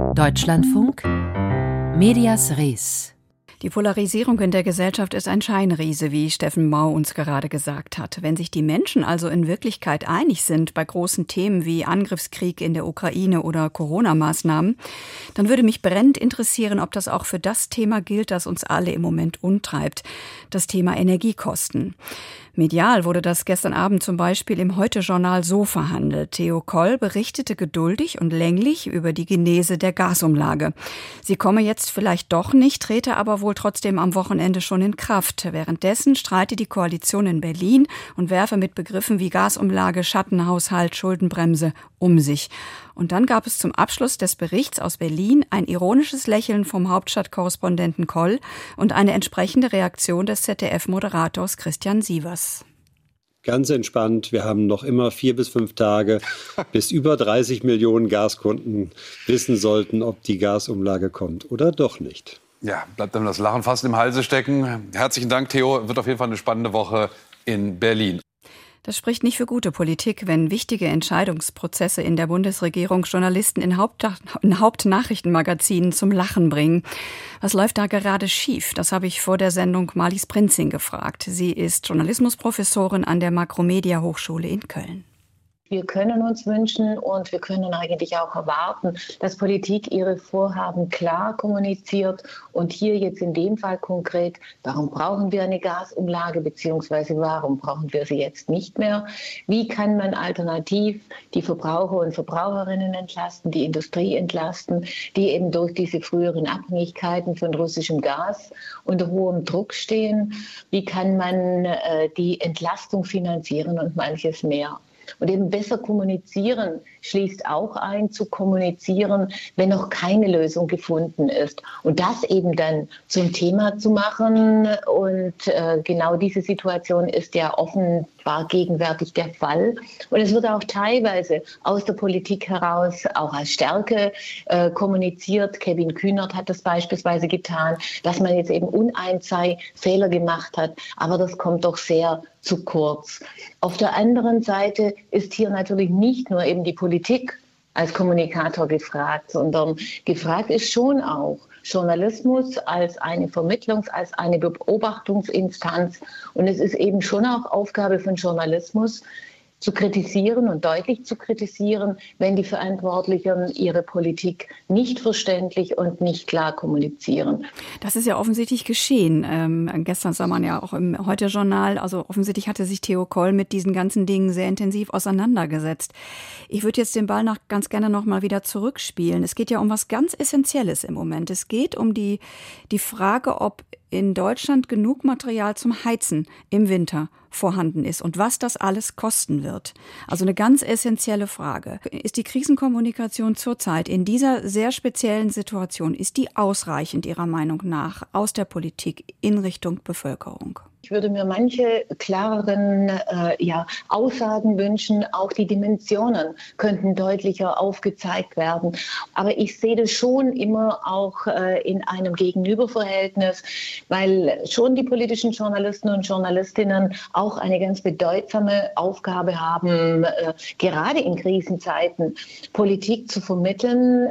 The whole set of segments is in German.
Deutschlandfunk Medias Res. Die Polarisierung in der Gesellschaft ist ein Scheinriese, wie Steffen Mau uns gerade gesagt hat. Wenn sich die Menschen also in Wirklichkeit einig sind bei großen Themen wie Angriffskrieg in der Ukraine oder Corona-Maßnahmen, dann würde mich brennend interessieren, ob das auch für das Thema gilt, das uns alle im Moment umtreibt, das Thema Energiekosten. Medial wurde das gestern Abend zum Beispiel im Heute-Journal so verhandelt. Theo Koll berichtete geduldig und länglich über die Genese der Gasumlage. Sie komme jetzt vielleicht doch nicht, trete aber wohl trotzdem am Wochenende schon in Kraft. Währenddessen streite die Koalition in Berlin und werfe mit Begriffen wie Gasumlage, Schattenhaushalt, Schuldenbremse um sich. Und dann gab es zum Abschluss des Berichts aus Berlin ein ironisches Lächeln vom Hauptstadtkorrespondenten Koll und eine entsprechende Reaktion des ZDF-Moderators Christian Sievers. Ganz entspannt, wir haben noch immer 4 bis 5 Tage, bis über 30 Millionen Gaskunden wissen sollten, ob die Gasumlage kommt oder doch nicht. Ja, bleibt einem das Lachen fast im Halse stecken. Herzlichen Dank, Theo. Wird auf jeden Fall eine spannende Woche in Berlin. Das spricht nicht für gute Politik, wenn wichtige Entscheidungsprozesse in der Bundesregierung Journalisten in Hauptnachrichtenmagazinen zum Lachen bringen. Was läuft da gerade schief? Das habe ich vor der Sendung Marlies Prinzing gefragt. Sie ist Journalismusprofessorin an der Makromedia Hochschule in Köln. Wir können uns wünschen und wir können eigentlich auch erwarten, dass Politik ihre Vorhaben klar kommuniziert und hier jetzt in dem Fall konkret, warum brauchen wir eine Gasumlage bzw. warum brauchen wir sie jetzt nicht mehr? Wie kann man alternativ die Verbraucher und Verbraucherinnen entlasten, die Industrie entlasten, die eben durch diese früheren Abhängigkeiten von russischem Gas unter hohem Druck stehen? Wie kann man die Entlastung finanzieren und manches mehr? Und eben besser kommunizieren schließt auch ein, zu kommunizieren, wenn noch keine Lösung gefunden ist. Und das eben dann zum Thema zu machen. Und genau diese Situation ist ja offenbar gegenwärtig der Fall. Und es wird auch teilweise aus der Politik heraus auch als Stärke kommuniziert. Kevin Kühnert hat das beispielsweise getan, dass man jetzt eben uneins sei, Fehler gemacht hat. Aber das kommt doch sehr zu kurz. Auf der anderen Seite ist hier natürlich nicht nur eben die Politik als Kommunikator gefragt, sondern gefragt ist schon auch Journalismus als eine als eine Beobachtungsinstanz. Und es ist eben schon auch Aufgabe von Journalismus, zu kritisieren und deutlich zu kritisieren, wenn die Verantwortlichen ihre Politik nicht verständlich und nicht klar kommunizieren. Das ist ja offensichtlich geschehen. Gestern sah man ja auch im Heute-Journal, also offensichtlich hatte sich Theo Koll mit diesen ganzen Dingen sehr intensiv auseinandergesetzt. Ich würde jetzt den Ball ganz gerne noch mal wieder zurückspielen. Es geht ja um was ganz Essentielles im Moment. Es geht um die Frage, ob in Deutschland genug Material zum Heizen im Winter vorhanden ist und was das alles kosten wird. Also eine ganz essentielle Frage. Ist die Krisenkommunikation zurzeit in dieser sehr speziellen Situation, ist die ausreichend Ihrer Meinung nach aus der Politik in Richtung Bevölkerung? Ich würde mir manche klareren Aussagen wünschen. Auch die Dimensionen könnten deutlicher aufgezeigt werden. Aber ich sehe das schon immer auch in einem Gegenüberverhältnis, weil schon die politischen Journalisten und Journalistinnen auch eine ganz bedeutsame Aufgabe haben, gerade in Krisenzeiten Politik zu vermitteln,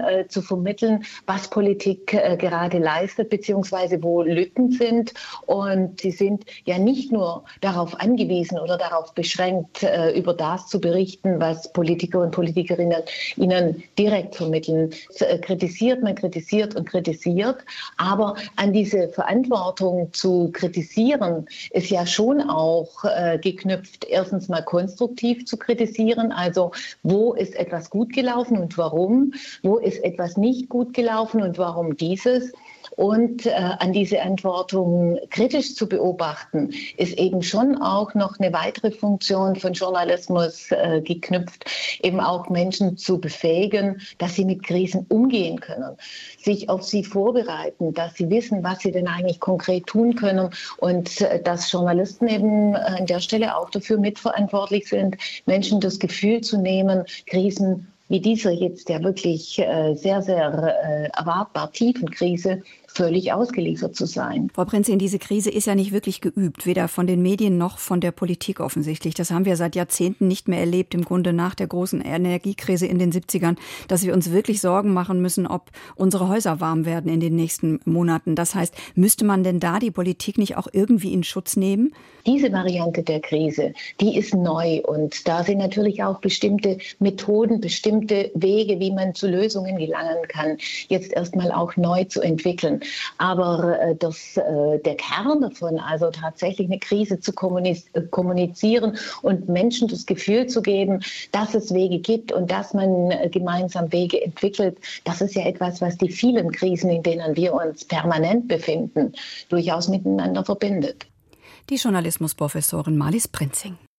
was Politik gerade leistet, beziehungsweise wo Lücken sind. Und sie sind ja nicht nur darauf angewiesen oder darauf beschränkt, über das zu berichten, was Politiker und Politikerinnen ihnen direkt vermitteln. Man kritisiert und kritisiert, aber an diese Verantwortung zu kritisieren ist ja schon auch geknüpft, erstens mal konstruktiv zu kritisieren, also wo ist etwas gut gelaufen und warum, wo ist etwas nicht gut gelaufen und warum dieses. Und an diese Verantwortung kritisch zu beobachten, ist eben schon auch noch eine weitere Funktion von Journalismus geknüpft, eben auch Menschen zu befähigen, dass sie mit Krisen umgehen können, sich auf sie vorbereiten, dass sie wissen, was sie denn eigentlich konkret tun können und dass Journalisten eben an der Stelle auch dafür mitverantwortlich sind, Menschen das Gefühl zu nehmen, Krisen wie dieser jetzt ja wirklich sehr, sehr erwartbar tiefen Krise völlig ausgeliefert zu sein. Frau Prinzing, diese Krise ist ja nicht wirklich geübt, weder von den Medien noch von der Politik offensichtlich. Das haben wir seit Jahrzehnten nicht mehr erlebt, im Grunde nach der großen Energiekrise in den 70ern, dass wir uns wirklich Sorgen machen müssen, ob unsere Häuser warm werden in den nächsten Monaten. Das heißt, müsste man denn da die Politik nicht auch irgendwie in Schutz nehmen? Diese Variante der Krise, die ist neu und da sind natürlich auch bestimmte Methoden, bestimmte Wege, wie man zu Lösungen gelangen kann, jetzt erstmal auch neu zu entwickeln. Aber der Kern davon, also tatsächlich eine Krise zu kommunizieren und Menschen das Gefühl zu geben, dass es Wege gibt und dass man gemeinsam Wege entwickelt, das ist ja etwas, was die vielen Krisen, in denen wir uns permanent befinden, durchaus miteinander verbindet. Die Journalismusprofessorin Marlies Prinzing.